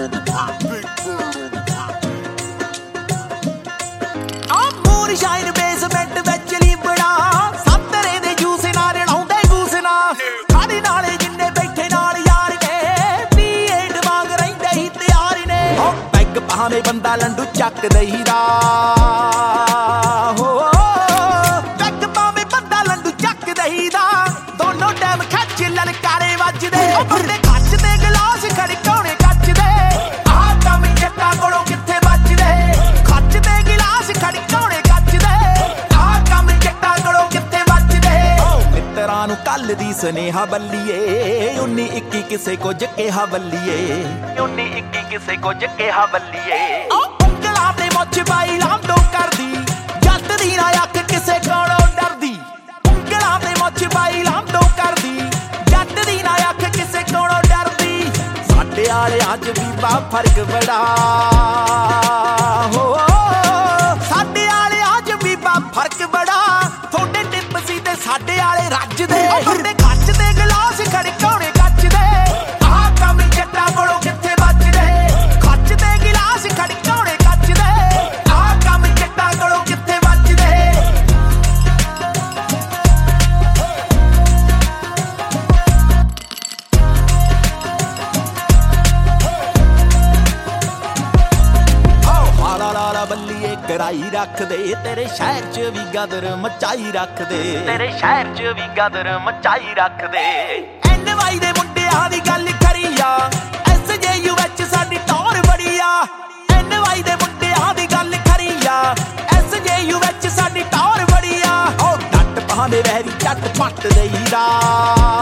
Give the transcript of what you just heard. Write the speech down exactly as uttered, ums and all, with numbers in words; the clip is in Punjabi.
ਮੂਰ ਸ਼ਾਇਰ ਬੇਸਮੈਂਟ ਵਿੱਚ ਲਿਬੜਾ ਸੰਤਰੇ ਦੇ ਜੂਸ ਨਾਲ ਰਲਾਉਂਦੇ ਗੂਸ ਨਾਲ ਸਾਡੇ ਨਾਲੇ ਜਿੰਨੇ ਬੈਠੇ ਨਾਲ ਯਾਰ ਨੇ ਪੀਏਡ ਵਾਂਗ ਰਹਿੰਦੇ ਹੀ ਤਿਆਰ ਨੇ ਹੋ ਪੈਗ ਭਾਵੇਂ ਬੰਦਾ ਲੰਡੂ ਚੱਕ ਦਈਦਾ ਹੋ ਪੈਗ ਭਾਵੇਂ ਬੰਦਾ ਲੰਡੂ ਚੱਕ ਦਈਦਾ ਦੋਨੋਂ ਟਾਈਮ ਖੱਚ ਲਲਕਾਰੇ ਵੱਜਦੇ ਉਹ ਬੰਦੇ ਖੱਚ ਤੇ ਗਲਾਸ ਖੜਕਾਉਣੇ ਕੱਚ ਦੇ ਆਹ ਕੰਮ ਜੱਟਾਂ ਕੋਲੋਂ ਕਿੱਥੇ ਬਚਦੇ ਖੱਚ ਤੇ ਗਿਲਾਸ ਖੜਕਾਉਣੇ ਕੱਚ ਦੇ ਆਹ ਕੰਮ ਜੱਟਾਂ ਕੋਲੋਂ ਕਿੱਥੇ ਬਚਦੇ ਮਿੱਤਰਾਂ ਨੂੰ ਕੱਲ ਦੀ ਸੁਨੇਹਾ ਬੱਲੀਏ ਉੱਨੀ ਇੱਕੀ ਕਿਸੇ ਕੁਝ ਕਿਹਾ ਬੱਲੀਏ ਉੱਨੀ ਇੱਕੀ ਕਿਸੇ ਕੁਝ ਕਿਹਾ ਬੱਲੀਏ ਉਂਗਲਾਂ ਤੇ ਮੁੱਛ ਪਾਈ ਲਾਂਡੋ ਕਰਦੀ ਜੱਟ ਦੀ ਨਾ ਅੱਖ ਕਿਸੇ ਕੋਲੋਂ ਡਰਦੀ ਉਂਗਲਾਂ ਤੇ ਮੁੱਛ ਪਾਈ ਲਾਂਡੋ ਕਰਦੀ ਜੱਟ ਦੀ ਨਾ ਅੱਖ ਕਿਸੇ ਕੋਲੋਂ ਡਰਦੀ ਸਾਡੇ ਵਾਲਿਆਂ 'ਚ ਵੀ ਬਾ ਫਰਕ ਬੜਾ ਹੋ ਸਾਡੇ ਵਾਲਿਆਂ 'ਚ ਵੀ ਬਾ ਫਰਕ ਬੜਾ ਤੁਹਾਡੇ ਟਿੱਪ ਸੀ ਤੇ ਸਾਡੇ ਵਾਲੇ ਰੱਜਦੇ ਤੁਹਾਡੇ ਕੱਚ ਤੇ ਗਲਾਸ ਖੜਕਾਉਣੇ ਕੱਚ ਦੇ ਆਹ ਕੰਮ ਜੱਟਾਂ ਕੋਲੋਂ ਕਿੱਥੇ ਬਚਦੇ ਕੱਚ ਤੇ ਗਿਲਾਸ ਖੜਕਾਉਣੇ ਕੱਚ ਦੇ ਆਹ ਕੰਮ ਜੱਟਾਂ ਕੋਲੋਂ ਕਿੱਥੇ ਬਚਦੇ ਬੱਲੀਏ ਕਰਾਈ ਰੱਖਦੇ ਤੇਰੇ ਸ਼ਹਿਰ 'ਚ ਵੀ ਗਦਰ ਮਚਾਈ ਰੱਖਦੇ ਤੇਰੇ ਸ਼ਹਿਰ 'ਚ ਵੀ ਗਦਰ ਮਚਾਈ ਰੱਖਦੇ ਐਨ ਵਾਈ ਦੇ ਮੁੰਡਿਆਂ ਦੀ ਗੱਲ ਖਰੀ ਆ ਐਸ ਜੇ ਯੂ ਵਿੱਚ ਸਾਡੀ ਟੌਰ ਬੜੀ ਆ ਐਨ ਵਾਈ ਦੇ ਮੁੰਡਿਆਂ ਦੀ ਗੱਲ ਖਰੀ ਆ ਐਸ ਜੇ ਯੂ ਵਿੱਚ ਸਾਡੀ ਟੌਰ ਬੜੀ ਆ ਉਹ ਡੱਟ ਭਾਵੇਂ ਵਹਿਰੀ ਚੱਟ ਪੱਟ ਦੇਈਦਾ